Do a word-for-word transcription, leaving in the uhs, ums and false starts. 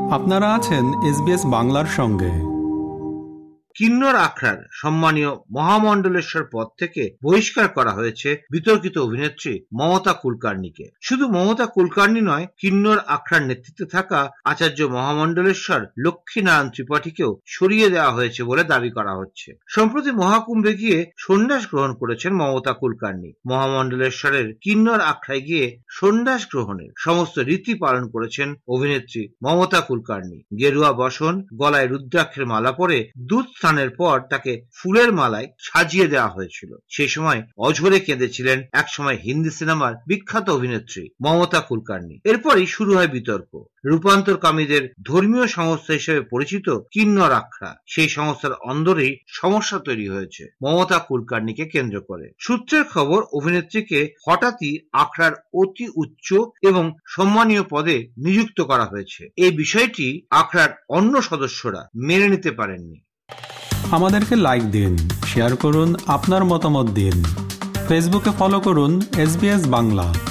আপনারা আছেন এসবিএস বাংলার সঙ্গে। কিন্নর আখড়ার সম্মানীয় মহামণ্ডলেশ্বর পদ থেকে বহিষ্কার করা হয়েছে বিতর্কিত অভিনেত্রী মমতা কুলকার্নিকে। শুধু মমতা কুলকার্নি নয়, কিন্নর আখড়ার নেতৃত্বে থাকা আচার্য মহামণ্ডলেশ্বর লক্ষ্মীনারায়ণ ত্রিপাঠীকেও সরিয়ে দেওয়া হয়েছে বলে দাবি করা হচ্ছে। সম্প্রতি মহাকুম্ভে গিয়ে সন্ন্যাস গ্রহণ করেছেন মমতা কুলকার্নি। মহামণ্ডলেশ্বরের কিন্নর আখড়ায় গিয়ে সন্ন্যাস গ্রহণের সমস্ত রীতি পালন করেছেন অভিনেত্রী মমতা কুলকার্নি। গেরুয়া বসন, গলায় রুদ্রাক্ষের মালা পরে দুধ স্নানের পর তাকে ফুলের মালায় সাজিয়ে দেওয়া হয়েছিল। সেই সময় অঝরে কেঁদেছিলেন একসময় হিন্দি সিনেমার বিখ্যাত অভিনেত্রী মমতা কুলকার্নি। এরপরই শুরু হয় বিতর্ক। রূপান্তরকামীদের ধর্মীয় সংস্থা হিসেবে পরিচিত কিন্নর আখড়া, সেই সংস্থার অন্দরেই সমস্যা তৈরি হয়েছে মমতা কুলকার্নিকে কেন্দ্র করে। সূত্রের খবর, অভিনেত্রীকে হঠাৎই আখড়ার অতি উচ্চ এবং সম্মানীয় পদে নিযুক্ত করা হয়েছে। এই বিষয়টি আখড়ার অন্য সদস্যরা মেনে নিতে পারেননি। আমাদেরকে লাইক দিন, শেয়ার করুন, আপনার মতামত দিন। ফেসবুকে ফলো করুন এসবিএস বাংলা।